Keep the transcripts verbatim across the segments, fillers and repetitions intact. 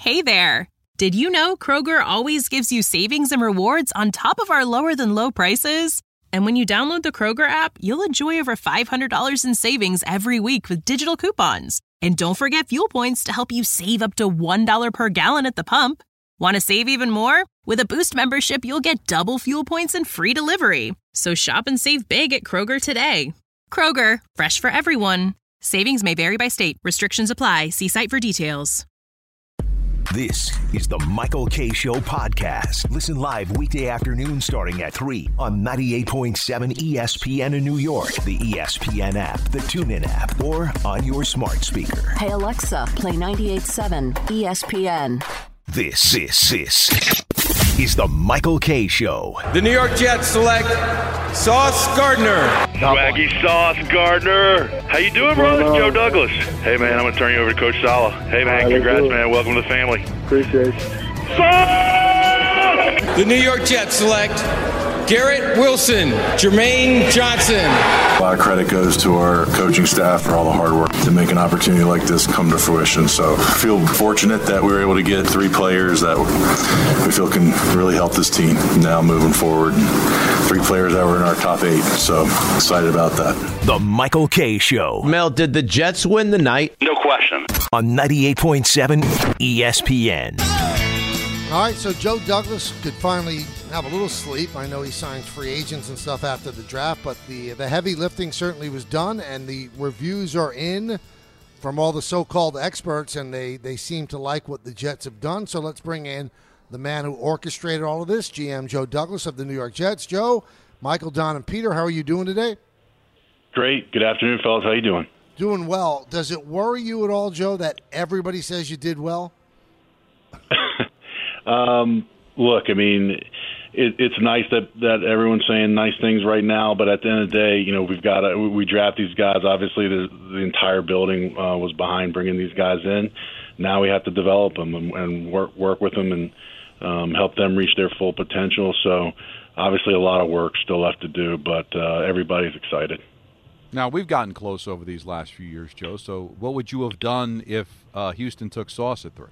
Hey there! Did you know Kroger always gives you savings and rewards on top of our lower-than-low prices? And when you download the Kroger app, you'll enjoy over five hundred dollars in savings every week with digital coupons. And don't forget fuel points to help you save up to one dollar per gallon at the pump. Want to save even more? With a Boost membership, you'll get double fuel points and free delivery. So shop and save big at Kroger today. Kroger, fresh for everyone. Savings may vary by state. Restrictions apply. See site for details. This is the Michael Kay Show podcast. Listen live weekday afternoon starting at three on ninety-eight point seven E S P N in New York, the E S P N app, the TuneIn app, or on your smart speaker. Hey, Alexa, play ninety-eight point seven E S P N. This, this, this is the Michael Kay Show. The New York Jets select Sauce Gardner. Swaggy Sauce Gardner. How you doing, brother? Joe Douglas. Hey, man, I'm going to turn you over to Coach Sala. Hey, man, congrats, man. Welcome to the family. Appreciate you. Sauce! The New York Jets select Garrett Wilson, Jermaine Johnson. A lot of credit goes to our coaching staff for all the hard work to make an opportunity like this come to fruition. So I feel fortunate that we were able to get three players that we feel can really help this team now moving forward. Three players that were in our top eight. So excited about that. The Michael Kay Show. Mel, did the Jets win the night? No question. On ninety-eight point seven E S P N. All right, so Joe Douglas could finally have a little sleep. I know he signs free agents and stuff after the draft, but the the heavy lifting certainly was done, and the reviews are in from all the so-called experts, and they, they seem to like what the Jets have done. So let's bring in the man who orchestrated all of this, G M Joe Douglas of the New York Jets. Joe, Michael, Don, and Peter, how are you doing today? Great. Good afternoon, fellas. How you doing? Doing well. Does it worry you at all, Joe, that everybody says you did well? Um, look, I mean, it, it's nice that, that everyone's saying nice things right now, but at the end of the day, you know, we've got to, we draft these guys. Obviously, the, the entire building uh, was behind bringing these guys in. Now we have to develop them and, and work work with them and um, help them reach their full potential. So, obviously, a lot of work still left to do, but uh, everybody's excited. Now, we've gotten close over these last few years, Joe. So, what would you have done if uh, Houston took Sauce at three?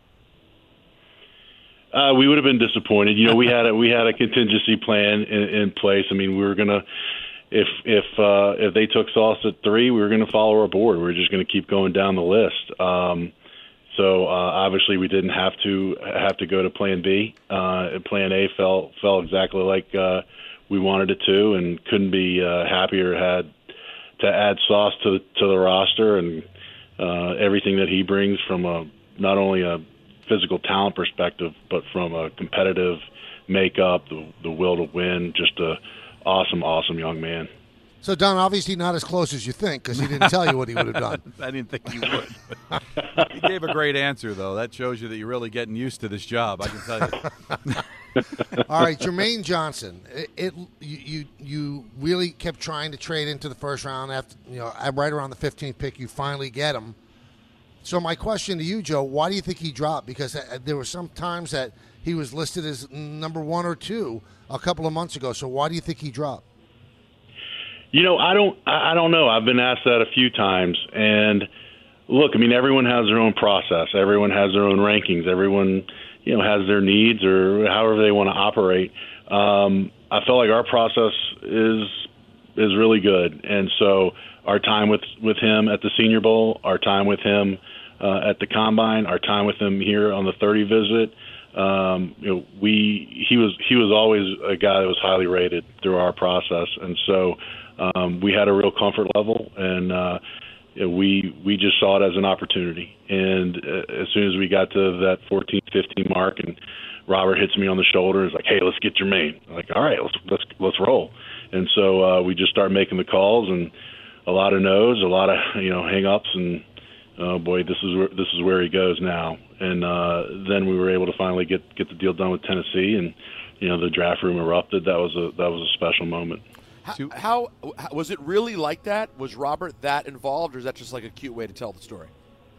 Uh, we would have been disappointed. You know, we had a we had a contingency plan in, in place. I mean, we were gonna if if uh, if they took Sauce at three, we were gonna follow our board. We were just gonna keep going down the list. Um, so uh, obviously, we didn't have to have to go to Plan B. Uh, plan A fell fell exactly like uh, we wanted it to, and couldn't be uh, happier had to add Sauce to to the roster and uh, everything that he brings from a not only a physical talent perspective, but from a competitive makeup, the, the will to win, just a awesome, awesome young man. So, Don, obviously not as close as you think because he didn't tell you what he would have done. I didn't think he would. He gave a great answer, though. That shows you that you're really getting used to this job, I can tell you. All right, Jermaine Johnson. It, it you, you you really kept trying to trade into the first round after you know right around the fifteenth pick. You finally get him. So my question to you, Joe, why do you think he dropped? Because there were some times that he was listed as number one or two a couple of months ago. So why do you think he dropped? You know, I don't, I don't know. I've been asked that a few times, and look, I mean, everyone has their own process. Everyone has their own rankings. Everyone, you know, has their needs or however they want to operate. Um, I feel like our process is is really good, and so our time with with him at the Senior Bowl, our time with him Uh, at the combine, our time with him here on the thirty visit, um, you know, we he was he was always a guy that was highly rated through our process, and so um, we had a real comfort level, and uh, you know, we we just saw it as an opportunity. And uh, as soon as we got to that fourteen, fifteen mark, and Robert hits me on the shoulder, is like, "Hey, let's get Jermaine." I'm like, all right, let's let's let's roll. And so uh, we just start making the calls, and a lot of no's, a lot of you know hang-ups, and oh boy, this is where, this is where he goes now. And uh, then we were able to finally get, get the deal done with Tennessee, and you know the draft room erupted. That was a that was a special moment. How, how was it really like that? Was Robert that involved, or is that just like a cute way to tell the story?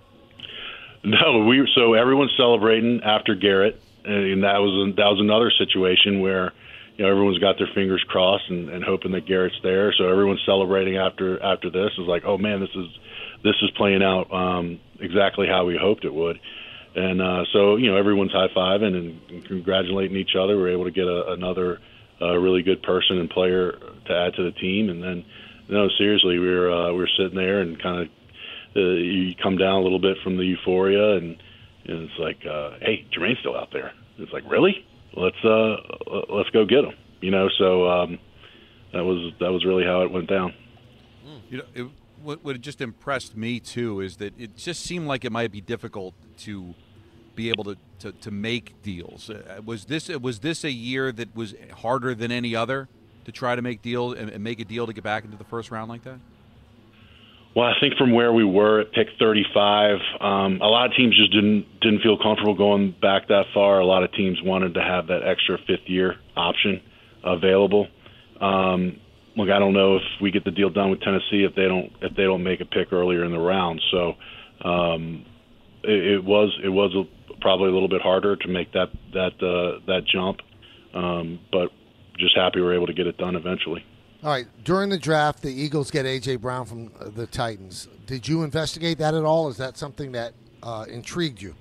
No, we so everyone's celebrating after Garrett, and that was that was another situation where you know everyone's got their fingers crossed and, and hoping that Garrett's there. So everyone's celebrating after after this. It's like, oh man, this is. This is playing out um, exactly how we hoped it would. And uh, so, you know, everyone's high-fiving and, and congratulating each other. We're able to get a, another uh, really good person and player to add to the team. And then, no, seriously, we were, uh, we were sitting there and kind of uh, you come down a little bit from the euphoria, and, and it's like, uh, hey, Jermaine's still out there. It's like, really? Let's uh, let's go get him. You know, so um, that was that was really how it went down. You know, it, what, what just impressed me too is that it just seemed like it might be difficult to be able to, to, to make deals. Uh, was this was this a year that was harder than any other to try to make deal and, and make a deal to get back into the first round like that? Well, I think from where we were at pick thirty-five, um, a lot of teams just didn't didn't feel comfortable going back that far. A lot of teams wanted to have that extra fifth year option available. Um, look, I don't know if we get the deal done with Tennessee if they don't if they don't make a pick earlier in the round. So um, it, it was it was a, probably a little bit harder to make that that uh, that jump, um, but just happy we were able to get it done eventually. All right. During the draft, the Eagles get A J. Brown from the Titans. Did you investigate that at all? Is that something that uh, intrigued you?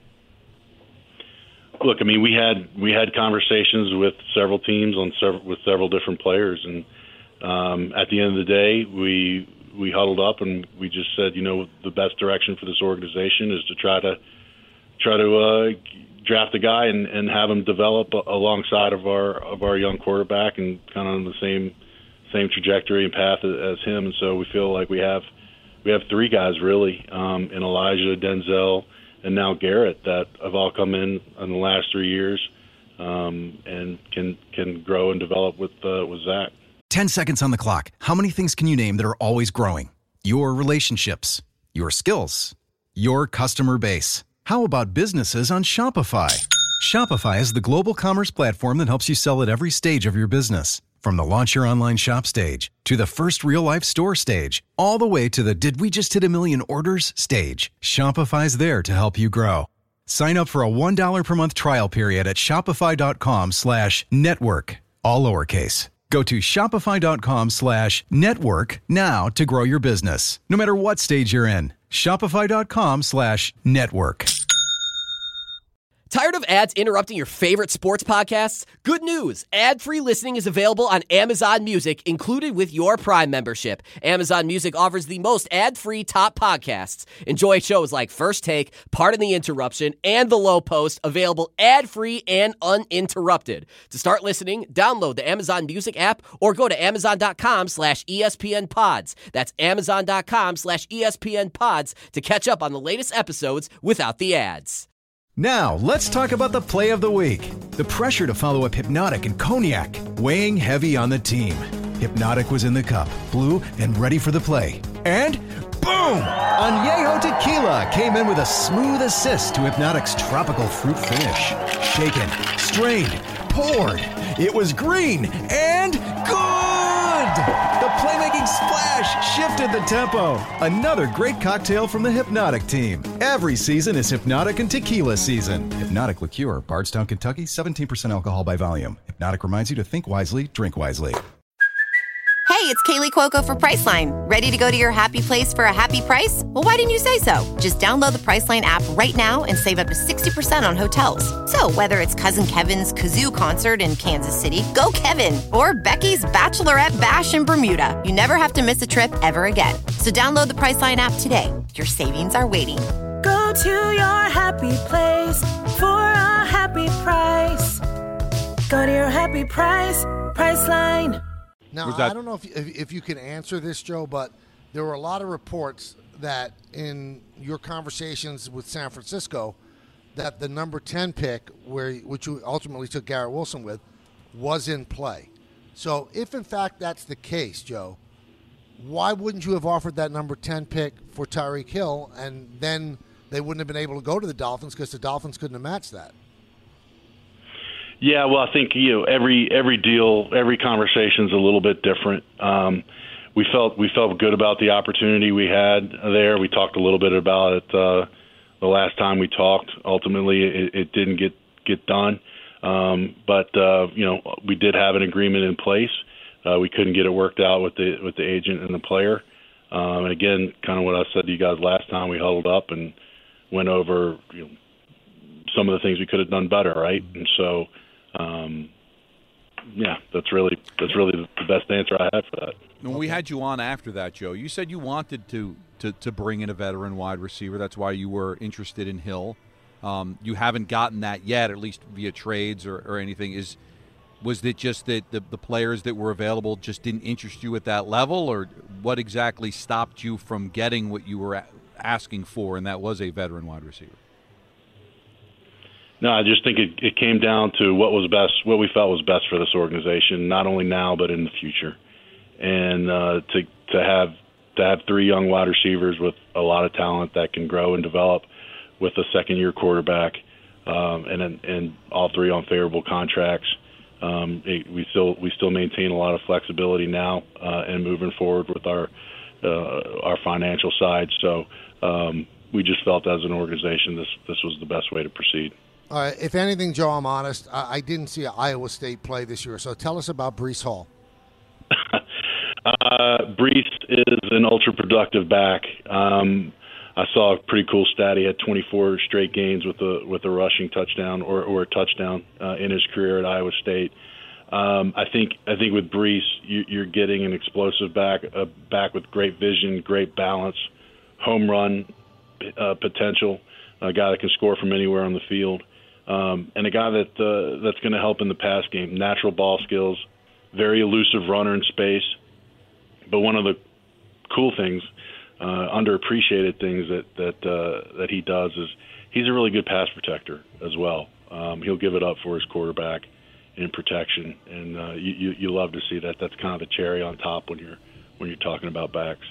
Look, I mean, we had we had conversations with several teams on several with several different players, and um, at the end of the day, we we huddled up and we just said, you know, the best direction for this organization is to try to try to uh, draft a guy and, and have him develop alongside of our of our young quarterback and kind of on the same. same trajectory and path as him, and so we feel like we have we have three guys really um, in Elijah, Denzel, and now Garrett that have all come in in the last three years um, and can can grow and develop with uh, with Zach. Ten seconds on the clock. How many things can you name that are always growing? Your relationships, your skills, your customer base. How about businesses on Shopify? Shopify is the global commerce platform that helps you sell at every stage of your business. From the launch your online shop stage, to the first real-life store stage, all the way to the did we just hit a million orders stage, Shopify's there to help you grow. Sign up for a one dollar per month trial period at shopify.com slash network, all lowercase. Go to shopify.com slash network now to grow your business, no matter what stage you're in. Shopify.com slash network. Tired of ads interrupting your favorite sports podcasts? Good news! Ad-free listening is available on Amazon Music, included with your Prime membership. Amazon Music offers the most ad-free top podcasts. Enjoy shows like First Take, Pardon the Interruption, and The Low Post, available ad-free and uninterrupted. To start listening, download the Amazon Music app or go to amazon.com slash ESPN pods. That's amazon.com slash ESPN pods to catch up on the latest episodes without the ads. Now, let's talk about the play of the week. The pressure to follow up Hypnotic and Cognac, weighing heavy on the team. Hypnotic was in the cup, blue, and ready for the play. And boom! Añejo Tequila came in with a smooth assist to Hypnotic's tropical fruit finish. Shaken, strained, poured. It was green and good! The playmaking splash shifted the tempo. Another great cocktail from the Hypnotic team. Every season is Hypnotic and Tequila season. Hypnotic Liqueur, Bardstown, Kentucky, seventeen percent alcohol by volume. Hypnotic reminds you to think wisely, drink wisely. Hey, it's Kaylee Cuoco for Priceline. Ready to go to your happy place for a happy price? Well, why didn't you say so? Just download the Priceline app right now and save up to sixty percent on hotels. So whether it's Cousin Kevin's Kazoo Concert in Kansas City, go Kevin, or Becky's Bachelorette Bash in Bermuda, you never have to miss a trip ever again. So download the Priceline app today. Your savings are waiting. Go to your happy place for a happy price. Go to your happy price, Priceline. Now, I don't know if, if if you can answer this, Joe, but there were a lot of reports that in your conversations with San Francisco that the number ten pick, where which you ultimately took Garrett Wilson with, was in play. So if, in fact, that's the case, Joe, why wouldn't you have offered that number ten pick for Tyreek Hill, and then they wouldn't have been able to go to the Dolphins because the Dolphins couldn't have matched that? Yeah, well, I think you know every every deal, every conversation is a little bit different. Um, we felt we felt good about the opportunity we had there. We talked a little bit about it uh, the last time we talked. Ultimately, it, it didn't get get done, um, but uh, you know we did have an agreement in place. Uh, we couldn't get it worked out with the with the agent and the player. Um, and again, kind of what I said to you guys last time, we huddled up and went over you know, some of the things we could have done better, right? And so, um, yeah, that's really that's really the best answer I had for that. When we had you on after that, Joe, you said you wanted to, to, to bring in a veteran wide receiver. That's why you were interested in Hill. Um, you haven't gotten that yet, at least via trades or, or anything. Is Was it just that the, the players that were available just didn't interest you at that level, or what exactly stopped you from getting what you were a- asking for, and that was a veteran wide receiver? No, I just think it, it came down to what was best, what we felt was best for this organization, not only now but in the future. And uh, to to have to have three young wide receivers with a lot of talent that can grow and develop, with a second-year quarterback, um, and and all three on favorable contracts, um, it, we still we still maintain a lot of flexibility now uh, and moving forward with our uh, our financial side. So um, we just felt as an organization this this was the best way to proceed. All right, if anything, Joe, I'm honest. I, I didn't see Iowa State play this year, so tell us about Breece Hall. uh, Breece is an ultra-productive back. Um, I saw a pretty cool stat. He had twenty-four straight games with a with a rushing touchdown or, or a touchdown uh, in his career at Iowa State. Um, I think I think with Breece, you, you're getting an explosive back, a back with great vision, great balance, home run uh, potential, a guy that can score from anywhere on the field. Um, and a guy that uh, that's going to help in the pass game. Natural ball skills, very elusive runner in space. But one of the cool things, uh, underappreciated things that that uh, that he does is he's a really good pass protector as well. Um, he'll give it up for his quarterback in protection, and uh, you, you you love to see that. That's kind of the cherry on top when you're when you're talking about backs.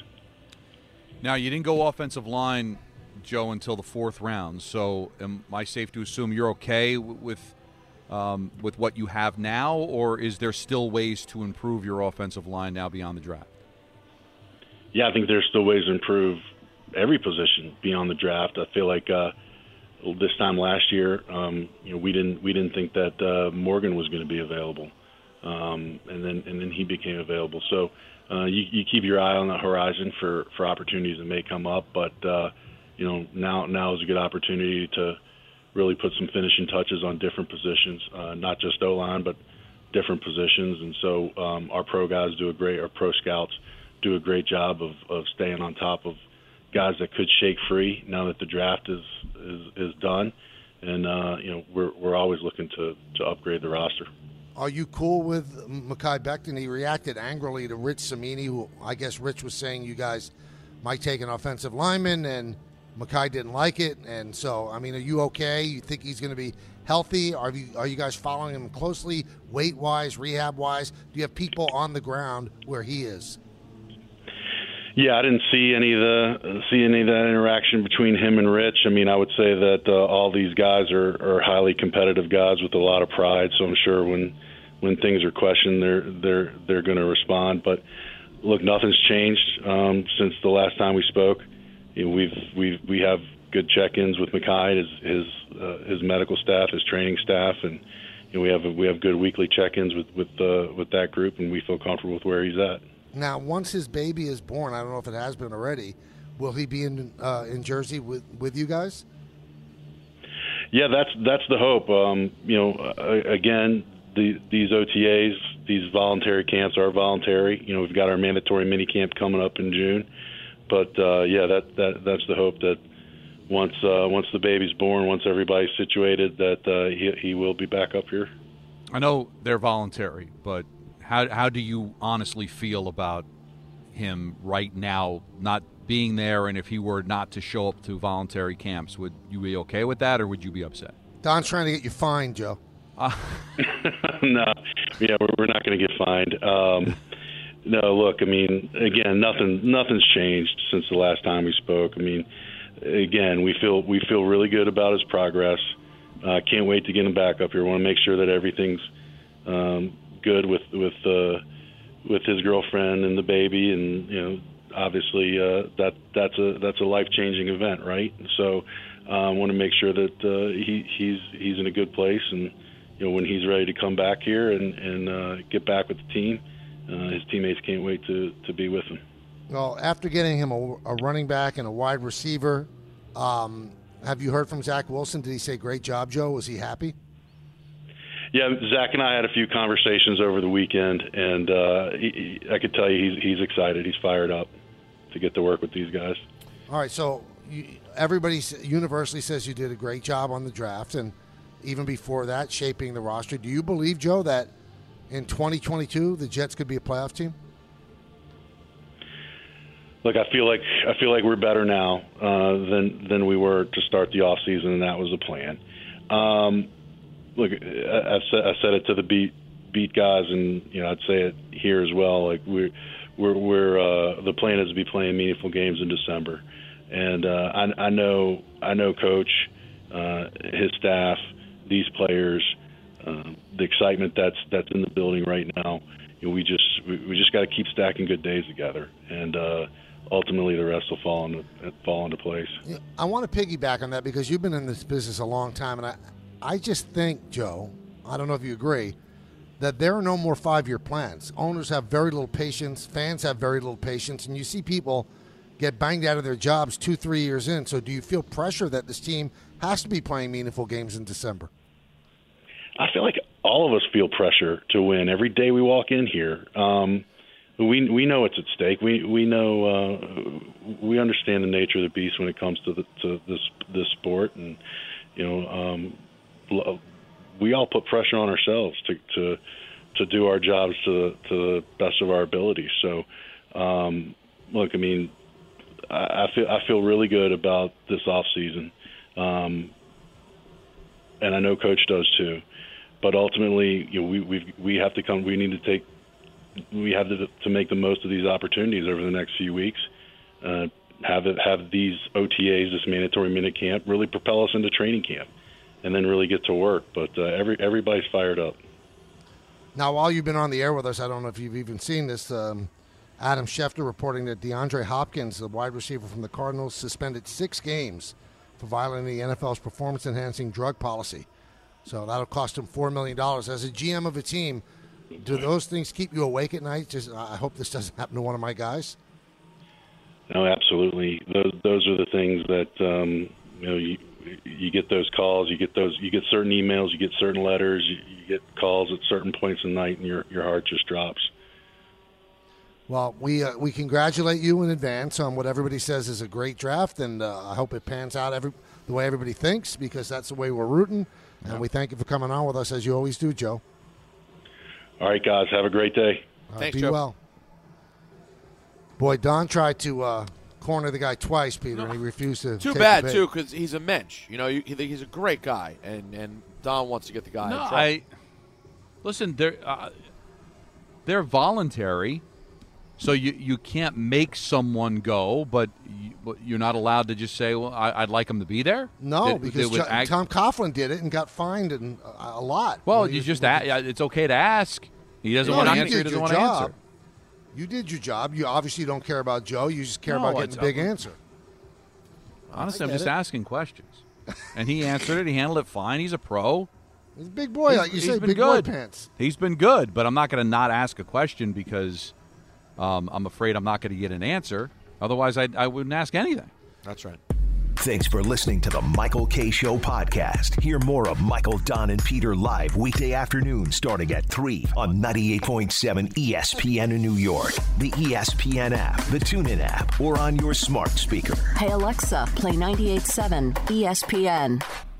Now, you didn't go offensive line, Joe, until the fourth round. So am I safe to assume you're okay with um, with what you have now, or is there still ways to improve your offensive line now beyond the draft? Yeah, I think there's still ways to improve every position beyond the draft. I feel like uh, this time last year, um, you know, we didn't we didn't think that uh, Morgan was going to be available, um, and then and then he became available. So uh, you, you keep your eye on the horizon for, for opportunities that may come up, but uh, you know, now now is a good opportunity to really put some finishing touches on different positions, uh, not just O-line, but different positions. And so um, our pro guys do a great, our pro scouts do a great job of, of staying on top of guys that could shake free now that the draft is is, is done. And uh, you know, we're we're always looking to, to upgrade the roster. Are you cool with Mekhi Becton? He reacted angrily to Rich Cimini, who I guess Rich was saying you guys might take an offensive lineman, and Mekhi didn't like it. And so, I mean, are you okay? You think he's going to be healthy? Are you are you guys following him closely, weight-wise, rehab-wise? Do you have people on the ground where he is? Yeah, I didn't see any of the see any of that interaction between him and Rich. I mean, I would say that uh, all these guys are, are highly competitive guys with a lot of pride. So I'm sure when when things are questioned, they're they're they're going to respond. But look, nothing's changed um, since the last time we spoke. You know, we've we've we have good check-ins with Mekhi, his his uh, his medical staff, his training staff, and you know, we have we have good weekly check-ins with with uh, with that group, and we feel comfortable with where he's at. Now, once his baby is born, I don't know if it has been already, will he be in uh, in Jersey with, with you guys? Yeah, that's that's the hope. Um, you know, uh, again, the, these O T As, these voluntary camps are voluntary. You know, we've got our mandatory mini camp coming up in June, but uh, yeah, that, that that's the hope that once uh, once the baby's born, once everybody's situated, that uh, he he will be back up here. I know they're voluntary, but How how do you honestly feel about him right now not being there, and if he were not to show up to voluntary camps, would you be okay with that, or would you be upset? Don's trying to get you fined, Joe. Uh. No, yeah, we're, we're not going to get fined. Um, no, look, I mean, again, nothing nothing's changed since the last time we spoke. I mean, again, we feel we feel really good about his progress. Uh, can't wait to get him back up here. Want to make sure that everything's um, good with with uh, with his girlfriend and the baby, and you know, obviously uh, that that's a that's a life changing event, right? So I uh, want to make sure that uh, he he's he's in a good place, and you know, when he's ready to come back here and and uh, get back with the team, uh, his teammates can't wait to to be with him. Well, after getting him a, a running back and a wide receiver, um, Have you heard from Zach Wilson? Did he say, great job, Joe? Was he happy? Yeah, Zach and I had a few conversations over the weekend, and uh, he, he, I could tell you he's, he's excited. He's fired up to get to work with these guys. All right, so you, everybody universally says you did a great job on the draft, and even before that, shaping the roster. Do you believe, Joe, that in twenty twenty-two the Jets could be a playoff team? Look, I feel like I feel like we're better now uh, than than we were to start the offseason, and that was the plan. Um, look, I, I've said, I said it to the beat beat guys, and you know I'd say it here as well. Like we're we're, we're uh, the plan is to be playing meaningful games in December, and uh, I, I know I know Coach, uh, his staff, these players, uh, the excitement that's that's in the building right now. You know, we just we, we just got to keep stacking good days together, and uh, ultimately the rest will fall into fall into place. Yeah, I want to piggyback on that because you've been in this business a long time, and I I just think, Joe, I don't know if you agree, that there are no more five-year plans. Owners have very little patience. Fans have very little patience. And you see people get banged out of their jobs two, three years in. So do you feel pressure that this team has to be playing meaningful games in December? I feel like all of us feel pressure to win every day we walk in here. Um, we we know it's at stake. We we know uh, we understand the nature of the beast when it comes to the, to this this sport, and you know um, we all put pressure on ourselves to to, to do our jobs to the, to the best of our ability. So, um, look, I mean, I, I feel I feel really good about this off season, um, and I know Coach does too. But ultimately, you know, we we we have to come. We need to take. We have to to make the most of these opportunities over the next few weeks. Uh, have it have these O T As, this mandatory minute camp, really propel us into training camp, and then really get to work. But uh, every everybody's fired up. Now, while you've been on the air with us, I don't know if you've even seen this. Um, Adam Schefter reporting that DeAndre Hopkins, the wide receiver from the Cardinals, suspended six games for violating the N F L's performance-enhancing drug policy. So that'll cost him four million dollars. As a G M of a team, do those things keep you awake at night? Just, I hope this doesn't happen to one of my guys. No, absolutely. Those those are the things that um, you know. You, you get those calls, you get those, you get certain emails, you get certain letters, you, you get calls at certain points in the night, and your your heart just drops. Well, we uh, we congratulate you in advance on what everybody says is a great draft, and uh, I hope it pans out every the way everybody thinks, because that's the way we're rooting. And yeah. we thank you for coming on with us, as you always do, Joe. All right, guys. Have a great day. Uh, Thanks, be Joe. well. Boy, Don tried to uh, corner the guy twice, Peter, and he refused to. Too take bad, the bait. too, because he's a mensch. You know, you, he's a great guy, and, and Don wants to get the guy No, in trouble. I listen. They're uh, they're voluntary, so you you can't make someone go, but you, you're not allowed to just say, "Well, I, I'd like him to be there." No, Did- because did- Jo- ag- Tom Coughlin did it and got fined and a, a lot. Well, When he you was- just when a- he- yeah, it's okay to ask. He doesn't No, want to you answer. He did doesn't your want to job. answer. You did your job. You obviously don't care about Joe. You just care No, about getting the it's- big answer. Honestly, I I'm get just it. asking questions, and he answered it. He handled it fine. He's a pro. He's a big boy, He's- like you he's say, been big boy good. pants. He's been good, but I'm not going to not ask a question because um, I'm afraid I'm not going to get an answer. Otherwise, I I wouldn't ask anything. That's right. Thanks for listening to the Michael K. Show podcast. Hear more of Michael, Don, and Peter live weekday afternoon starting at three on ninety-eight point seven E S P N in New York, the E S P N app, the TuneIn app, or on your smart speaker. Hey, Alexa, play ninety-eight point seven E S P N.